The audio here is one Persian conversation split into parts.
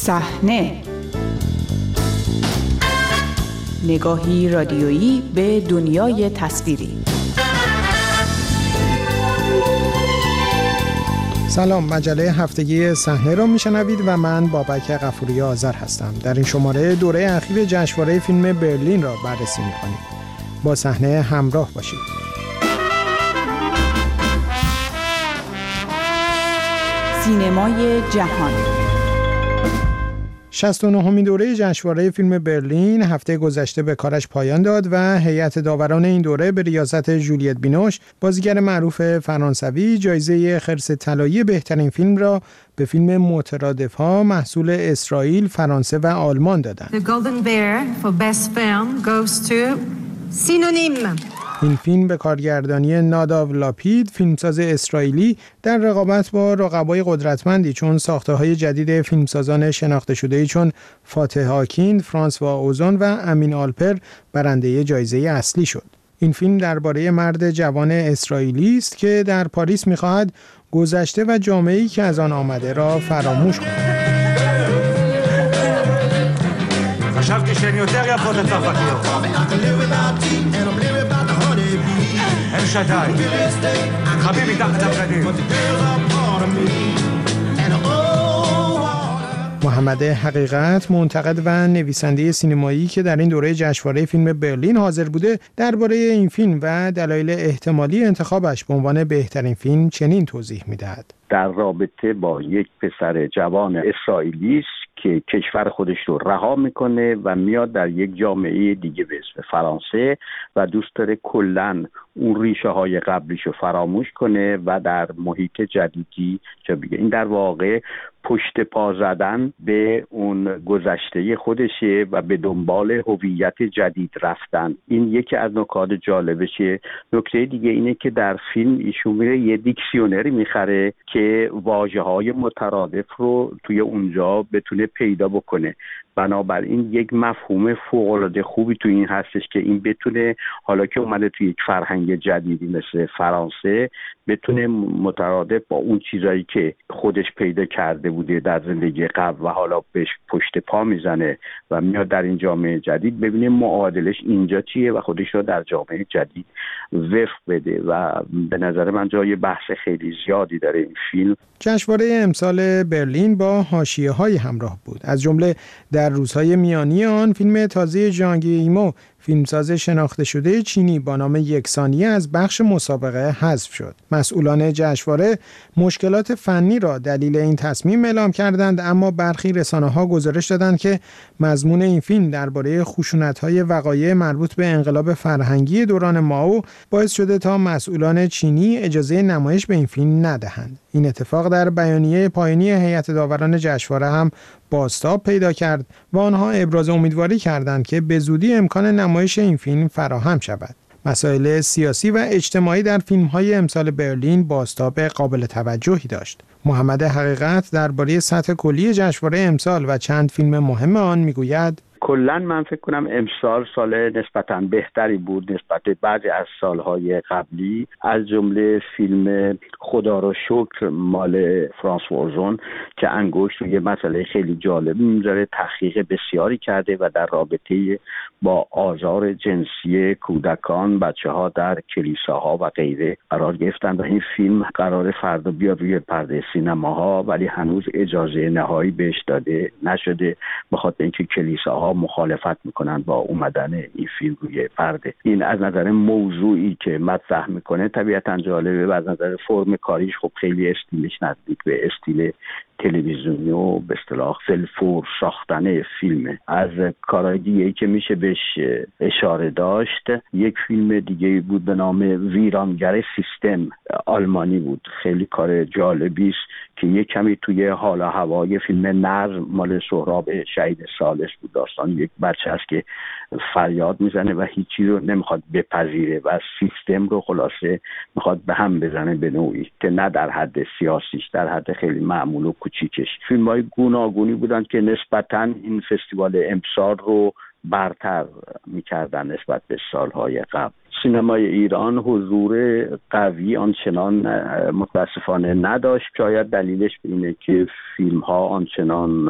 صحنه، نگاهی رادیویی به دنیای تصویری. سلام، مجله هفتگی صحنه رو میشنوید و من بابک غفوری آذر هستم. در این شماره دوره اخیر جشنواره فیلم برلین را بررسی می‌کنیم. با صحنه همراه باشید. سینمای جهان. 69مین دوره جشنواره فیلم برلین هفته گذشته به کارش پایان داد و هیئت داوران این دوره به ریاست ژولیت بینوش، بازیگر معروف فرانسوی، جایزه خرس طلایی بهترین فیلم را به فیلم مترادف‌ها محصول اسرائیل، فرانسه و آلمان دادند. The Golden Bear for Best Film goes to Synonym. این فیلم به کارگردانی ناداو لاپید، فیلمساز اسرائیلی، در رقابت با رقبای قدرتمندی چون ساخته‌های جدید فیلمسازان شناخته شده‌ای چون فاتح آکین، فرانسوا اوزون و امین آلپر برنده جایزه اصلی شد. این فیلم درباره مرد جوان اسرائیلی است که در پاریس می‌خواهد گذشته و جامعه‌ای که از آن آمده را فراموش کند. חשבתי שהן יותר יפות הצרפתיות. הם שדי. חביב מתחת לבגדים. محمد حقیقت، منتقد و نویسنده سینمایی که در این دوره جشنواره فیلم برلین حاضر بوده، درباره این فیلم و دلایل احتمالی انتخابش به عنوان بهترین فیلم چنین توضیح می‌دهد. در رابطه با یک پسر جوان اسرائیلی است که کشور خودش رو رها میکنه و میاد در یک جامعه دیگه به اسم فرانسه و دوست داره کلاً اون ریشه های قبلیش رو فراموش کنه و در محیط جدیدی چه بگه. این در واقع پشت پا زدن به اون گذشته خودشه و به دنبال هویت جدید رفتن. این یکی از نکات جالبشه. نکته دیگه اینه که در فیلم ایشون میره یه دیکسیونری میخره که واژه‌های مترادف رو توی اونجا بتونه پیدا بکنه. بنابراین یک مفهوم فوق‌العاده خوبی توی این هستش که این بتونه حالا که اومده توی یک فرهنگ جدیدی مثل فرانسه بتونه مترادف با اون چیزایی که خودش پیدا کرده بوده در زندگی قبل و حالا بهش پشت پا میزنه و میاد در این جامعه جدید ببینه معادلش اینجا چیه و خودش رو در جامعه جدید وفق بده و به نظر من جای بحث خیلی زیادی داره این فیلم. جشنواره امسال برلین با حاشیه‌های همراه بود. از جمله در روزهای میانی آن فیلم تازه ژان گیمو، فیلمساز شناخته شده چینی با نام یک ثانیه، از بخش مسابقه حذف شد. مسئولان جشنواره مشکلات فنی را دلیل این تصمیم اعلام کردند، اما برخی رسانه‌ها گزارش دادند که مضمون این فیلم درباره خشونت‌های وقایع مربوط به انقلاب فرهنگی دوران مائو باعث شده تا مسئولان چینی اجازه نمایش به این فیلم ندهند. این اتفاق در بیانیه پایانی هیئت داوران جشنواره هم بازتاب پیدا کرد و آنها ابراز امیدواری کردند که به زودی امکان نمایش این فیلم فراهم شود. مسائل سیاسی و اجتماعی در فیلم‌های امسال برلین بازتاب قابل توجهی داشت. محمد حقیقت درباره سطح کلی جشنواره امسال و چند فیلم مهم آن میگوید: کلاً من فکر کنم امسال سال نسبتاً بهتری بود نسبت به بعضی از سالهای قبلی، از جمله فیلم خدا رو شکر مال فرانسوا اوزون که انگشت روی مسئله خیلی جالبی میذاره، تحقیق بسیاری کرده و در رابطه با آزار جنسی کودکان، بچه‌ها در کلیساها و غیره قرار گرفتن و این فیلم قرار فردا بیاد روی پرده سینماها، ولی هنوز اجازه نهایی بهش داده نشده به خاطر اینکه کلیساها مخالفت میکنن با اومدن این فیلم روی پرده. این از نظر موضوعی که مطرح میکنه طبیعتاً جالبه و از نظر فرم کاریش خب خیلی استیلش نزدیک به استیل تلویزیونی و به اصطلاح فلفور ساختن فیلمه. از کارهای دیگه‌ای که میشه بهش اشاره داشت، یک فیلم دیگه بود به نام ویرانگر سیستم، آلمانی بود. خیلی کار جالبی است که یک کمی توی حال و هوای فیلم نظم مال سهراب شهید ثالث بود. داستان یک بچه است که فریاد میزنه و هیچی رو نمیخواد بپذیره و سیستم رو خلاصه میخواد به هم بزنه به نوعی که نه در حد سیاسیش، در حد خیلی معمول و کوچیکش. فیلم‌های گوناگونی بودن که نسبتاً این فستیوال امسال رو برتر میکردن نسبت به سالهای قبل. سینمای ایران حضور قوی آنچنان متاسفانه نداشت. شاید دلیلش اینه که فیلم‌ها آنچنان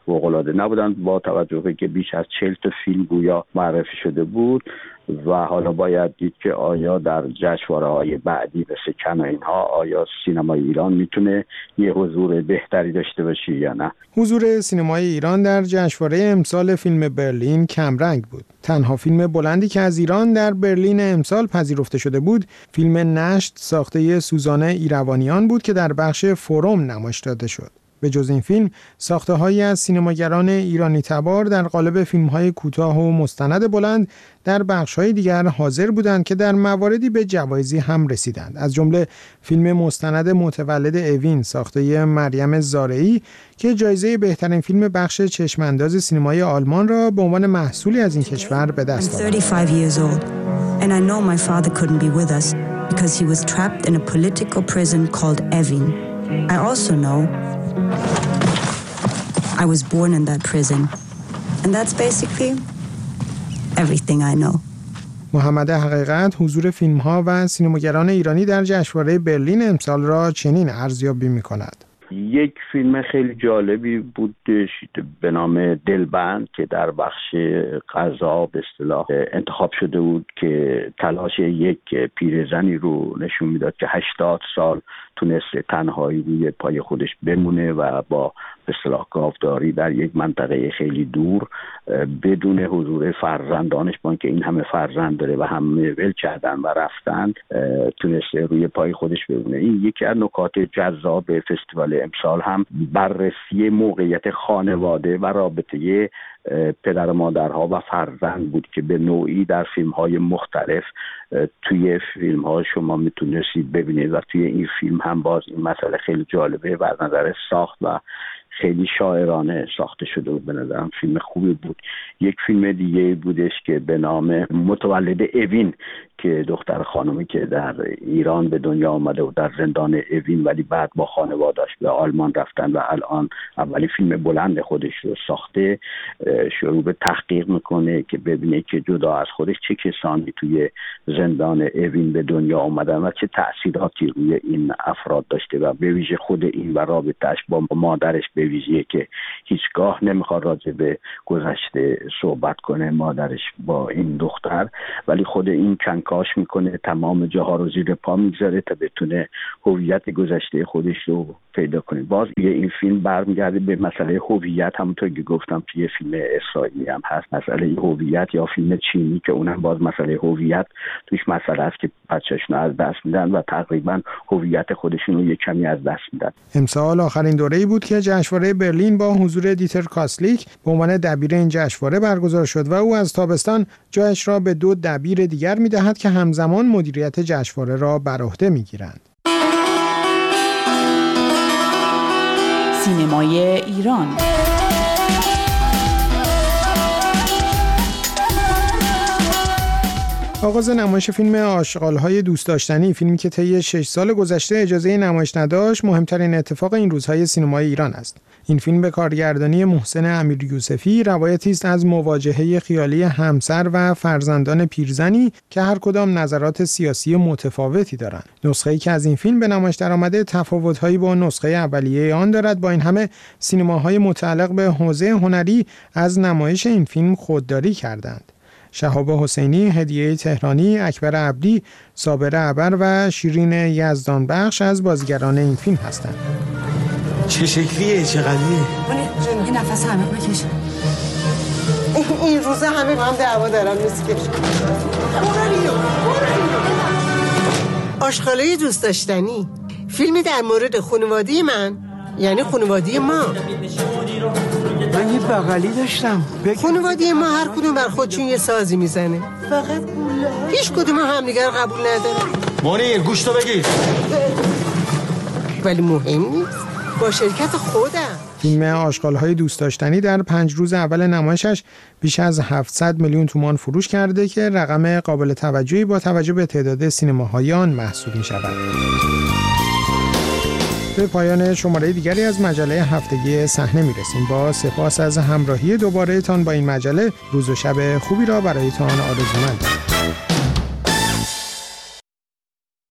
فوق‌العاده نبودند، با توجه به که بیش از 40 تا فیلم گویا معرفی شده بود و حالا باید دید که آیا در جشنواره‌های بعدی مثل کن و اینها آیا سینمای ایران میتونه یه حضور بهتری داشته باشه یا نه. حضور سینمای ایران در جشنواره امسال فیلم برلین کمرنگ بود. تنها فیلم بلندی که از ایران در برلین امسال پذیرفته شده بود، فیلم نشت ساخته سوزانه ایروانیان بود که در بخش فروم نمایش داده شد. به جز این فیلم، ساخته‌هایی از سینماگران ایرانی تبار در قالب فیلم‌های کوتاه و مستند بلند در بخش‌های دیگر حاضر بودند که در مواردی به جوایزی هم رسیدند. از جمله فیلم مستند متولد اوین ساخته مریم زارعی که جایزه بهترین فیلم بخش چشم‌انداز سینمای آلمان را به عنوان محصولی از این کشور به دست آورد. 35 years old and I know my father couldn't be with us because he was trapped in a political prison called Evin. I also know I was born in that prison. And that's basically everything I know. محمد حقیقت حضور فیلم‌ها و سینماگران ایرانی در جشنواره برلین امسال را چنین ارزیابی می‌کند. یک فیلم خیلی جالبی بودش به نام دلبند که در بخش قضا به اصطلاح انتخاب شده بود که تلاش یک پیرزنی رو نشون میداد که 80 سال تونسته تنهایی روی پای خودش بمونه و با به اصطلاح گاوداری در یک منطقه خیلی دور بدون حضور فرزندانش، با اینکه این همه فرزند داره و همه ول کردن و رفتن، تونسته روی پای خودش بمونه. این یکی از نکات جذاب فستیوال امسال هم بررسی موقعیت خانواده و رابطه پدر و مادرها و فرزند بود که به نوعی در فیلم‌های مختلف توی فیلم‌ها شما میتونستید ببینید و توی این فیلم هم باز این مسئله خیلی جالبه و از نظر ساخت و خیلی شاعرانه ساخته شده بود. به نظرم فیلم خوبی بود. یک فیلم دیگه بودش که به نام متولد اوین که دختر خانمی که در ایران به دنیا آمده و در زندان اوین ولی بعد با خانواده‌اش به آلمان رفتن و الان اولی فیلم بلند خودش رو ساخته، شروع به تحقیق میکنه که ببینه که جدا از خودش چه کسانی توی زندان اوین به دنیا آمدن و چه تأثیراتی روی این افراد داشته و به ویژه خود این و رابطه‌اش با مادرش به ویژه که هیچگاه نمیخواد راجع به گذشته صحبت کنه مادرش با این دختر، ولی خود این کنکاش میکنه، تمام جاها رو زیر پا میگذاره تا بتونه هویت گذشته خودش رو پیدا کنه. باز این فیلم برمیگرده به مسئله هویت، همونطور که گفتم توی فیلم اسرائیلی هم هست مسئله هویت، یا فیلم چینی که اونم باز مسئله هویت توش مسئله است که بچه‌شون از دست میدن و تقریبا هویت خودشون رو یک کمی از دست میدن. امسال آخرین دوره‌ای بود که جشنواره برلین با حضور دیتر کاسلیک به عنوان دبیر این جشنواره برگزار شد و او از تابستان جایش را به 2 دبیر دیگر می‌دهد که همزمان مدیریت جشنواره را بر عهده می‌گیرند. سینمای ایران. آغاز نمایش فیلم آشغال‌های دوست داشتنی، فیلمی که طی 6 سال گذشته اجازه نمایش نداشت، مهمترین اتفاق این روزهای سینمای ایران است. این فیلم به کارگردانی محسن امیریوسفی روایتی است از مواجهه خیالی همسر و فرزندان پیرزنی که هر کدام نظرات سیاسی متفاوتی دارند. نسخه‌ای که از این فیلم به نمایش درآمده تفاوت‌هایی با نسخه اولیه آن دارد. با این همه سینماهای متعلق به حوزه هنری از نمایش این فیلم خودداری کردند. شهاب حسینی، هدیه تهرانی، اکبر عبدی، صابر عبر و شیرین یزدانبخش از بازیگران این فیلم هستند. چه شکلیه؟ چقدریه؟ یه نفس عمیق بکش. این روزا همه با هم دعوا دارن مسکش. آشغالای دوست داشتنی، فیلمی در مورد خانواده من، یعنی خانواده ما. من یه بغلی داشتم. خانواده ما هر کدوم بر خودشون یه سازی میزنه. فقط هیچ کدوم همدیگر قبول نداره. منیر گوش تو بگیر. ولی مهم نیست، با شرکت خودم. فیلم آشغال‌های دوست داشتنی در 5 روز اول نمایشش بیش از 700 میلیون تومان فروش کرده که رقم قابل توجهی با توجه به تعداد سینماهای آن محسوب می‌شود. به پایان شماره دیگری از مجله هفتگی صحنه میرسیم. با سپاس از همراهی دوباره تان با این مجله، روز و شب خوبی را برایتان آرزو مندم.